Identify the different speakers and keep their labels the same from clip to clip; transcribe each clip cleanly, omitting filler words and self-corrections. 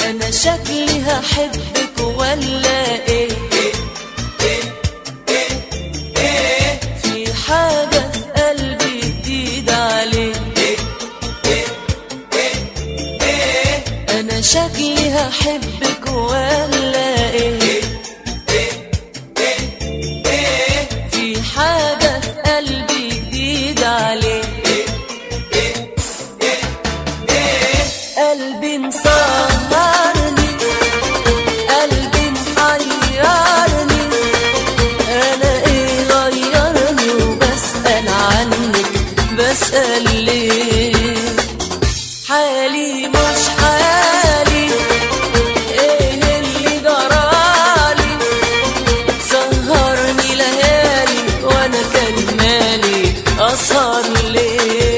Speaker 1: انا شكلي هحبك ولا ايه؟ في حاجة في قلبي جديد عليك. انا شكلي هحبك ولا ايه؟ في حاجة في قلبي جديد عليك. قلبي مسهرني، قلبي محيرني، انا ايه غيرني وبسأل عنك، بسأل ليه؟ حالي مش حالي، ايه اللي جرالي؟ سهرني ليالي وانا كان مالي اسهر ليه؟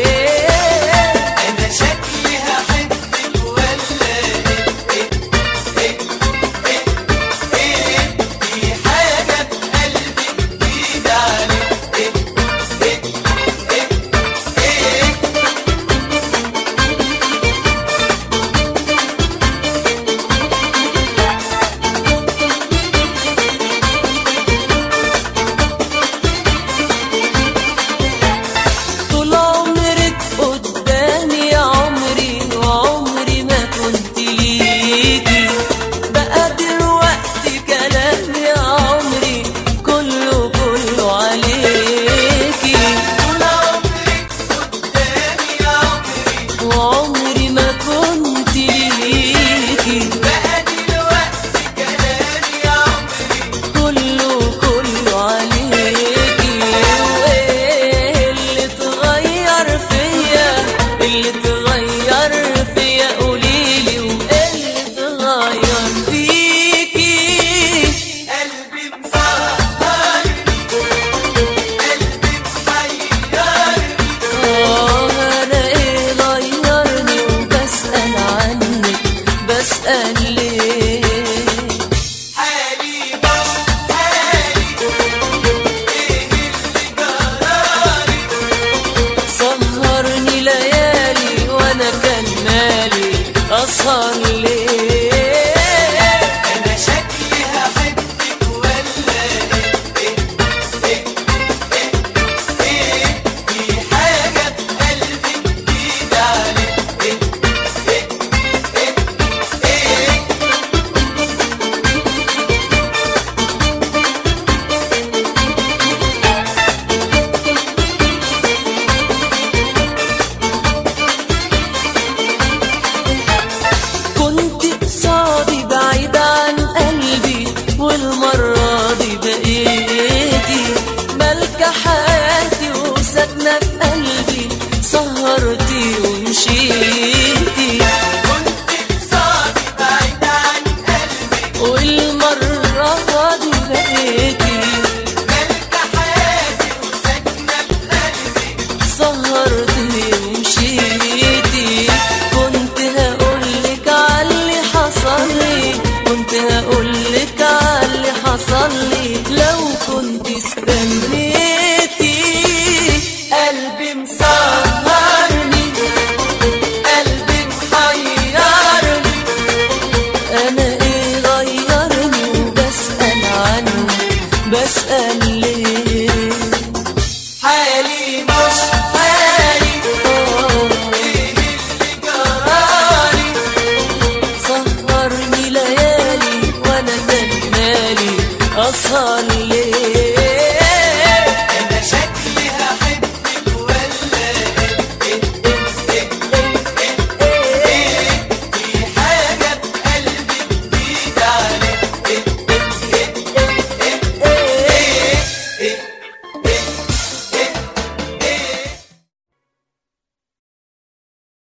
Speaker 1: وعمري ما كنت ليكي، بقى دلوقتي كلامي يا عمري كله عليكي. وايه اللي اتغير فيا، اللي اتغير فيا قوليلي، وايه اللي اتغير فيكي؟ قلبي مسهرني، قلبي محيرني، انا ايه غيرني وبسأل عنك، بسأل ليه؟ حالي مش حالي، ايه اللي جرالي؟ سهرني ليالي وانا كان مالي اسهر ليه؟ انا شكلي هحبك ولا ايه؟ في حاجة في قلبي جديد عليك. كنت قصادي بعيد عن قلبي، والمرة دي بقيتي ملكة حياتي وساكنة في قلبي، سهرتي ومشيتي. كنت قصادي بعيد عن قلبي، والمرة دي بقيتي ملكة حياتي وساكنة في قلبي، سهرتي ومشيتي. كنت هقولك عاللي حصل لي، كنت هقولك عاللي حصل لي لو كنت استنيتي. قلبي مسهرني، قلبي محيرني، انا ايه غيرني وبسأل عنك، بسأل ليه؟ حالي مش حالي، ايه اللي جرالي؟ سهرني ليالي وانا كان مالي اسهر ليه؟